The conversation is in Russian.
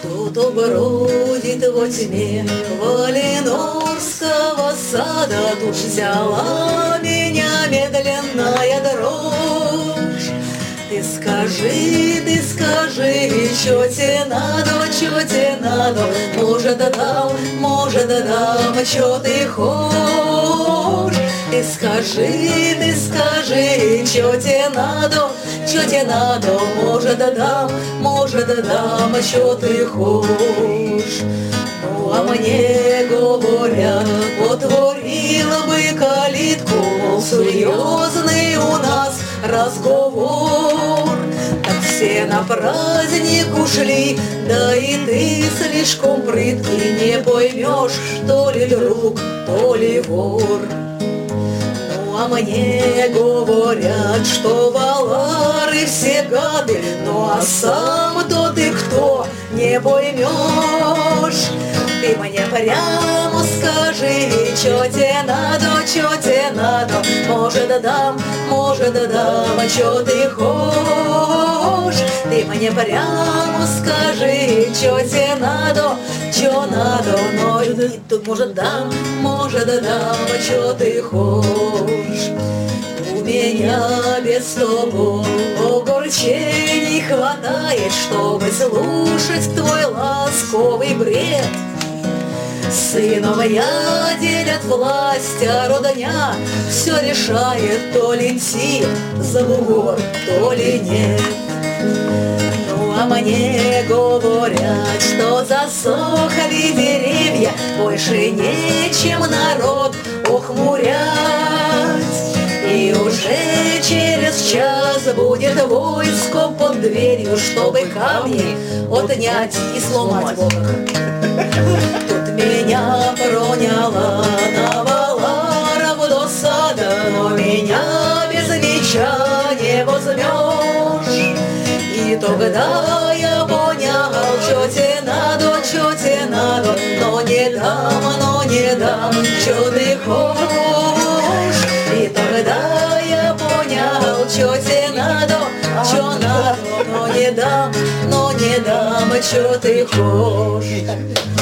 Кто-то бродит во тьме Валенорского сада, тут взяла меня медленная дрожь. Ты скажи, чё тебе надо, может дам, чё ты хочешь. Ты скажи, чё тебе надо, может дам, чё ты хочешь. Ну а мне говорят, отворила бы калитку, мол, серьезный у нас разговор. Так все на праздник ушли, да и ты слишком прыткий, не поймешь, то ли друг, то ли вор. Ну а мне говорят, что валары все гады, ну а сам-то ты кто, не поймешь. Ты мне прямо скажи, чё тебе надо, может дам, чё ты хочешь. Ты мне прямо скажи, чё тебе надо, но тут может дам, чё ты хочешь. У меня без того огорчений хватает, чтобы слушать твой ласковый бред. Сыновья делят власть, а родня все решает, то ли идти за бугор, то ли нет. Ну а мне говорят, что засохли деревья, больше нечем народ ухмурять. И уже через час будет войско под дверью, чтобы камни отнять и сломать. Тут меня проняло на валаров досада, но меня без меча не возьмешь. И тогда я понял, чё тебе надо, но не дам, чё ты хочешь. И тогда я понял, чё тебе надо, но не дам, чё ты хочешь.